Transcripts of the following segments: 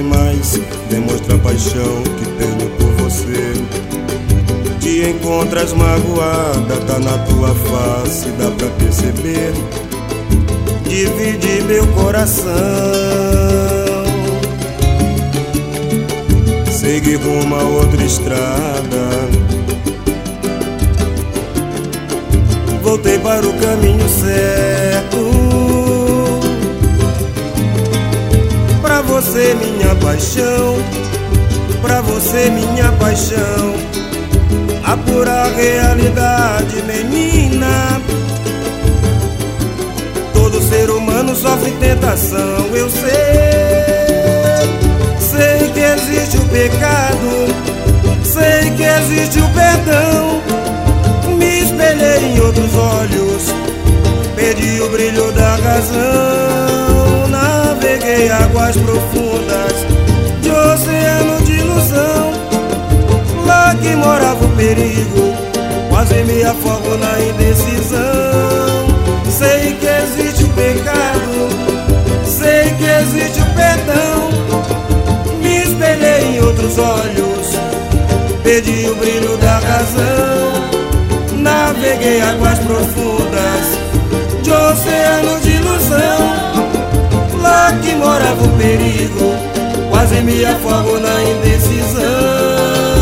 demais, demonstra a paixão que tenho por você. Te encontras magoada, tá na tua face, dá pra perceber. Divide meu coração, segue rumo a outra estrada. Voltei para o caminho certo. Pra você minha paixão, pra você minha paixão, a pura realidade, menina. Todo ser humano sofre tentação, eu sei. Sei que existe o pecado, sei que existe o perdão. Me espelhei em outros olhos, perdi o brilho da razão. Naveguei águas profundas de oceano de ilusão. Lá que morava o perigo, quase me afogo na indecisão. Sei que existe o pecado, sei que existe o perdão. Me espelhei em outros olhos, perdi o brilho da razão. Naveguei águas profundas de oceano de ilusão. Lá que morava o perigo, quase me afogo na indecisão.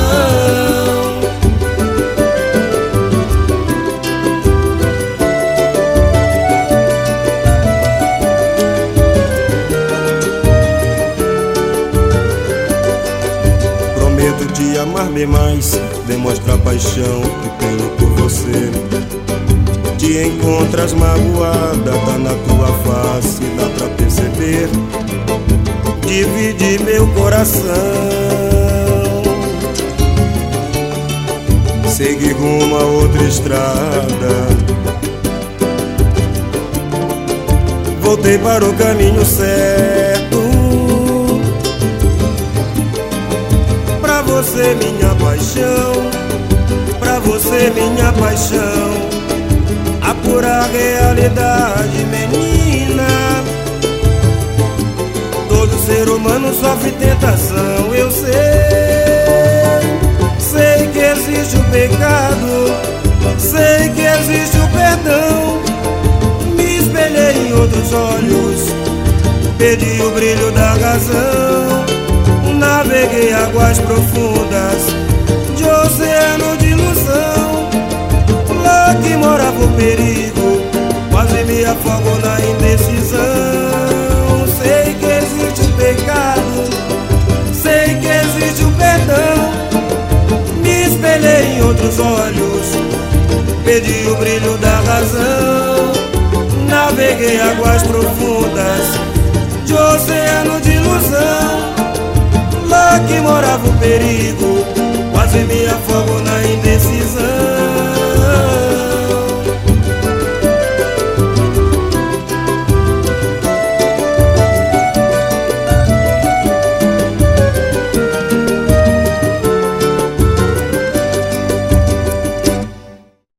Prometo te amar bem mais, demonstra a paixão que tenho por você. Te encontras magoada, tá na tua face, dá pra perceber. Divide meu coração, segue rumo a outra estrada. Voltei para o caminho certo. Pra você minha paixão, pra você minha paixão, a pura realidade, menina. Todo ser humano sofre tentação, eu sei. Sei que existe o pecado, sei que existe o perdão. Me espelhei em outros olhos, perdi o brilho da razão. Naveguei águas profundas de oceano de ilusão. Lá que morava o perigo, quase me afogo na indecisão. Sei que existe o pecado, sei que existe o perdão. Me espelhei em outros olhos, perdi o brilho da razão. Naveguei águas profundas de oceano de ilusão. Lá que morava o perigo, quase me afogo na indecisão.